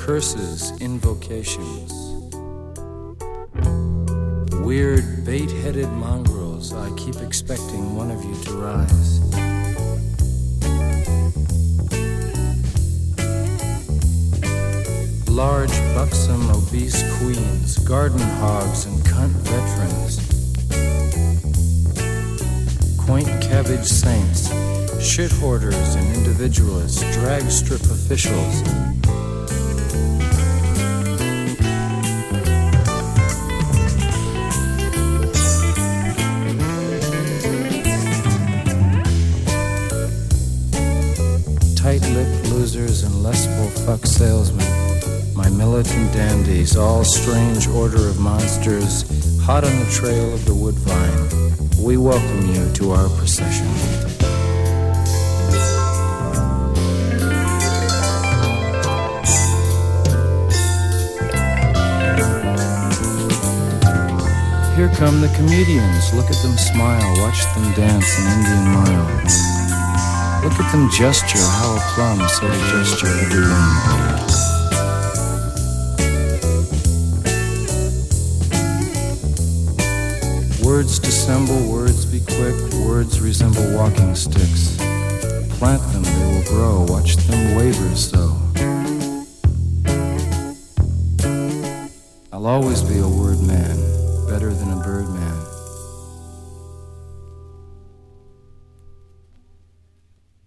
curses, invocations. Weird, bait-headed mongrels, I keep expecting one of you to rise. Large, buxom, obese queens, garden hogs and cunt veterans. Quaint cabbage saints, shit hoarders and individualists, drag strip officials. Tight-lipped losers and lustful fuck salesmen. My militant dandies, all strange order of monsters, hot on the trail of the woodvine. We welcome you to our procession. Here come the comedians. Look at them smile, watch them dance an Indian mile. Look at them gesture, how a plum, so to gesture every limb. Words dissemble, words be quick, words resemble walking sticks. Plant them, they will grow, watch them waver so. I'll always be a word man, better than a bird man.